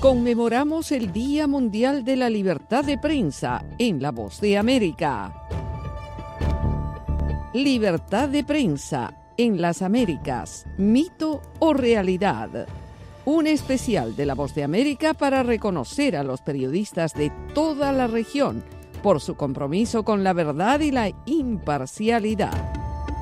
Conmemoramos el Día Mundial de la Libertad de Prensa en La Voz de América. Libertad de prensa en las Américas, ¿mito o realidad? Un especial de La Voz de América para reconocer a los periodistas de toda la región por su compromiso con la verdad y la imparcialidad.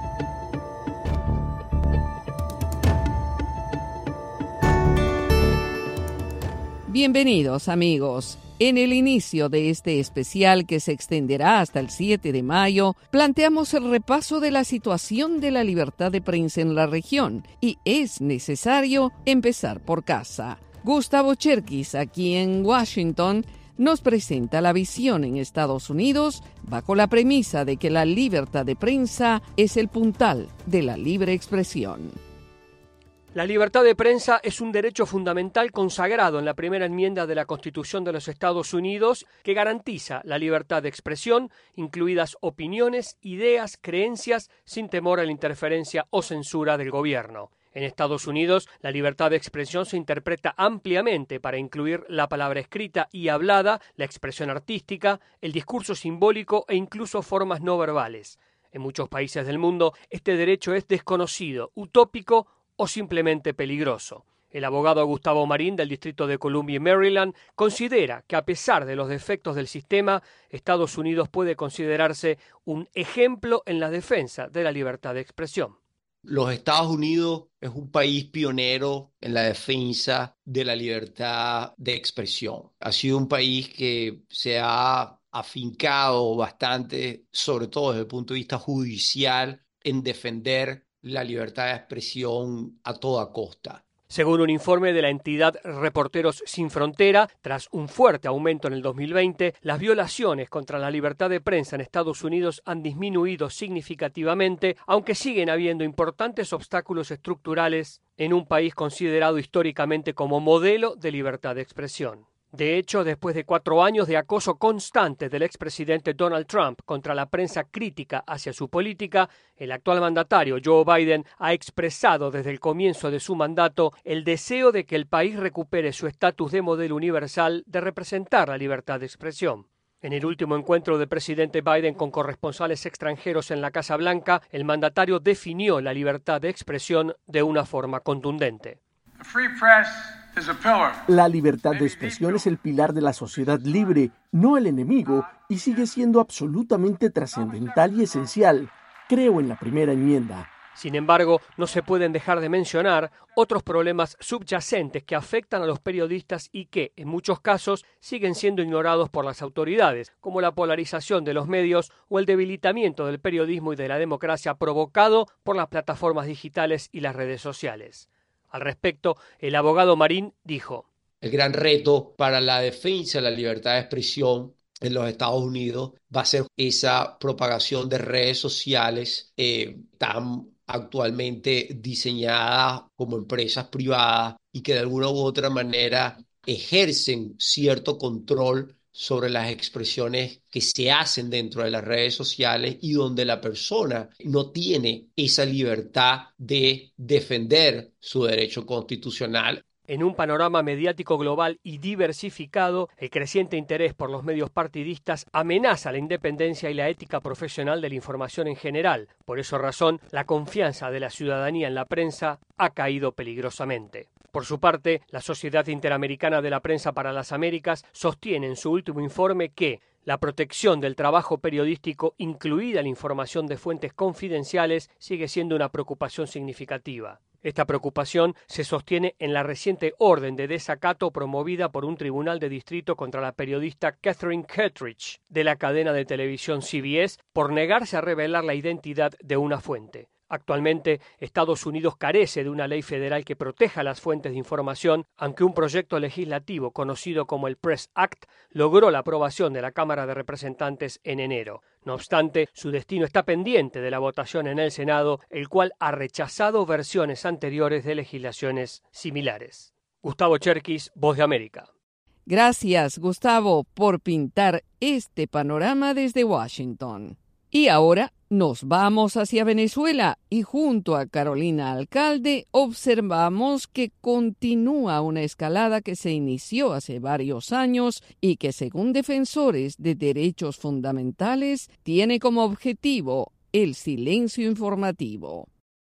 Bienvenidos, amigos. En el inicio de este especial, que se extenderá hasta el 7 de mayo, planteamos el repaso de la situación de la libertad de prensa en la región, y es necesario empezar por casa. Gustavo Cherkis, aquí en Washington, nos presenta la visión en Estados Unidos bajo la premisa de que la libertad de prensa es el puntal de la libre expresión. La libertad de prensa es un derecho fundamental consagrado en la primera enmienda de la Constitución de los Estados Unidos, que garantiza la libertad de expresión, incluidas opiniones, ideas, creencias, sin temor a la interferencia o censura del gobierno. En Estados Unidos, la libertad de expresión se interpreta ampliamente para incluir la palabra escrita y hablada, la expresión artística, el discurso simbólico e incluso formas no verbales. En muchos países del mundo, este derecho es desconocido, utópico o simplemente peligroso. El abogado Gustavo Marín, del Distrito de Columbia y Maryland, considera que a pesar de los defectos del sistema, Estados Unidos puede considerarse un ejemplo en la defensa de la libertad de expresión. Los Estados Unidos es un país pionero en la defensa de la libertad de expresión. Ha sido un país que se ha afincado bastante, sobre todo desde el punto de vista judicial, en defender la libertad de expresión a toda costa. Según un informe de la entidad Reporteros Sin Frontera, tras un fuerte aumento en el 2020, las violaciones contra la libertad de prensa en Estados Unidos han disminuido significativamente, aunque siguen habiendo importantes obstáculos estructurales en un país considerado históricamente como modelo de libertad de expresión. De hecho, después de 4 años de acoso constante del expresidente Donald Trump contra la prensa crítica hacia su política, el actual mandatario Joe Biden ha expresado desde el comienzo de su mandato el deseo de que el país recupere su estatus de modelo universal de representar la libertad de expresión. En el último encuentro del presidente Biden con corresponsales extranjeros en la Casa Blanca, el mandatario definió la libertad de expresión de una forma contundente. La libertad de expresión es el pilar de la sociedad libre, no el enemigo, y sigue siendo absolutamente trascendental y esencial. Creo en la primera enmienda. Sin embargo, no se pueden dejar de mencionar otros problemas subyacentes que afectan a los periodistas y que, en muchos casos, siguen siendo ignorados por las autoridades, como la polarización de los medios o el debilitamiento del periodismo y de la democracia provocado por las plataformas digitales y las redes sociales. Al respecto, el abogado Marín dijo: el gran reto para la defensa de la libertad de expresión en los Estados Unidos va a ser esa propagación de redes sociales tan actualmente diseñadas como empresas privadas y que de alguna u otra manera ejercen cierto control sobre las expresiones que se hacen dentro de las redes sociales y donde la persona no tiene esa libertad de defender su derecho constitucional. En un panorama mediático global y diversificado, el creciente interés por los medios partidistas amenaza la independencia y la ética profesional de la información en general. Por esa razón, la confianza de la ciudadanía en la prensa ha caído peligrosamente. Por su parte, la Sociedad Interamericana de la Prensa para las Américas sostiene en su último informe que la protección del trabajo periodístico, incluida la información de fuentes confidenciales, sigue siendo una preocupación significativa. Esta preocupación se sostiene en la reciente orden de desacato promovida por un tribunal de distrito contra la periodista Catherine Kittredge de la cadena de televisión CBS por negarse a revelar la identidad de una fuente. Actualmente, Estados Unidos carece de una ley federal que proteja las fuentes de información, aunque un proyecto legislativo conocido como el Press Act logró la aprobación de la Cámara de Representantes en enero. No obstante, su destino está pendiente de la votación en el Senado, el cual ha rechazado versiones anteriores de legislaciones similares. Gustavo Cherkis, Voz de América. Gracias, Gustavo, por pintar este panorama desde Washington. Y ahora nos vamos hacia Venezuela y junto a Carolina Alcalde observamos que continúa una escalada que se inició hace varios años y que, según defensores de derechos fundamentales, tiene como objetivo el silencio informativo.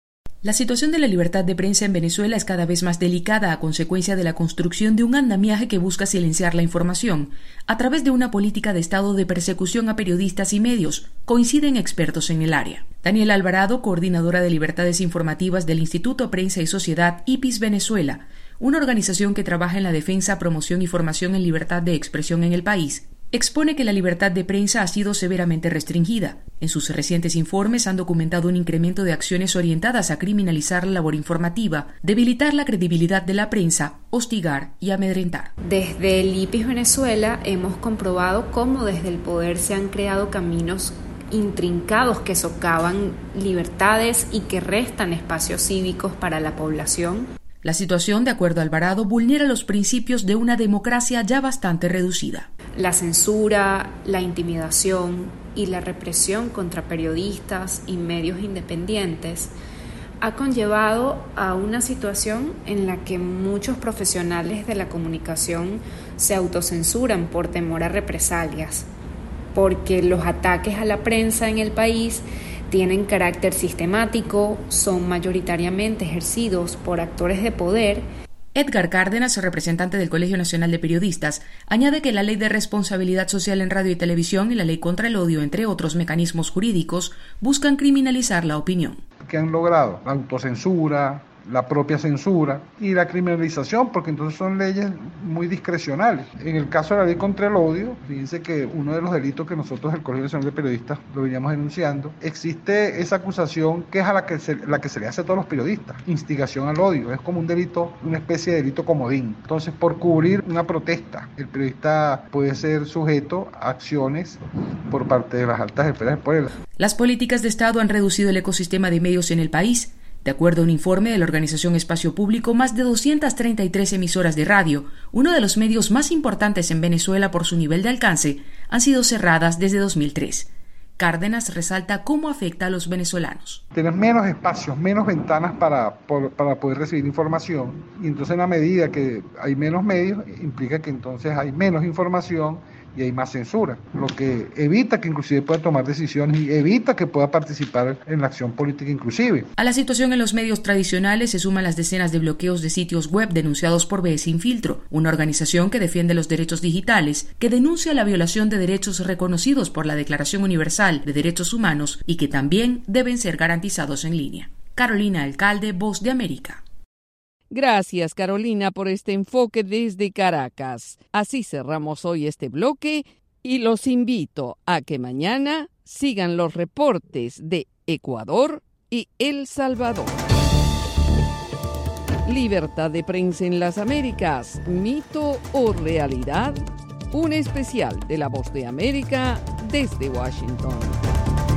La situación de la libertad de prensa en Venezuela es cada vez más delicada a consecuencia de la construcción de un andamiaje que busca silenciar la información a través de una política de Estado de persecución a periodistas y medios, coinciden expertos en el área. Daniela Alvarado, coordinadora de libertades informativas del Instituto Prensa y Sociedad IPIS Venezuela, una organización que trabaja en la defensa, promoción y formación en libertad de expresión en el país, expone que la libertad de prensa ha sido severamente restringida. En sus recientes informes han documentado un incremento de acciones orientadas a criminalizar la labor informativa, debilitar la credibilidad de la prensa, hostigar y amedrentar. Desde el IPIS Venezuela hemos comprobado cómo desde el poder se han creado caminos intrincados que socavan libertades y que restan espacios cívicos para la población. La situación, de acuerdo a Alvarado, vulnera los principios de una democracia ya bastante reducida. La censura, la intimidación y la represión contra periodistas y medios independientes ha conllevado a una situación en la que muchos profesionales de la comunicación se autocensuran por temor a represalias, porque los ataques a la prensa en el país tienen carácter sistemático, son mayoritariamente ejercidos por actores de poder. Edgar Cárdenas, representante del Colegio Nacional de Periodistas, añade que la Ley de Responsabilidad Social en Radio y Televisión y la Ley contra el Odio, entre otros mecanismos jurídicos, buscan criminalizar la opinión. ¿Qué han logrado? La autocensura, la propia censura y la criminalización, porque entonces son leyes muy discrecionales. En el caso de la ley contra el odio, fíjense que uno de los delitos que nosotros del Colegio Nacional de Periodistas lo veníamos denunciando, existe esa acusación que es a la que se le hace a todos los periodistas, instigación al odio, es como un delito, una especie de delito comodín. Entonces, por cubrir una protesta, el periodista puede ser sujeto a acciones por parte de las altas esferas del poder. Las políticas de Estado han reducido el ecosistema de medios en el país. De acuerdo a un informe de la organización Espacio Público, más de 233 emisoras de radio, uno de los medios más importantes en Venezuela por su nivel de alcance, han sido cerradas desde 2003. Cárdenas resalta cómo afecta a los venezolanos. Tienes menos espacios, menos ventanas para poder recibir información, y entonces en la medida que hay menos medios, implica que entonces hay menos información y hay más censura, lo que evita que inclusive pueda tomar decisiones y evita que pueda participar en la acción política inclusive. A la situación en los medios tradicionales se suman las decenas de bloqueos de sitios web denunciados por BE Sin Filtro, una organización que defiende los derechos digitales, que denuncia la violación de derechos reconocidos por la Declaración Universal de Derechos Humanos y que también deben ser garantizados en línea. Carolina Alcalde, Voz de América. Gracias, Carolina, por este enfoque desde Caracas. Así cerramos hoy este bloque y los invito a que mañana sigan los reportes de Ecuador y El Salvador. Libertad de prensa en las Américas, ¿mito o realidad? Un especial de La Voz de América desde Washington.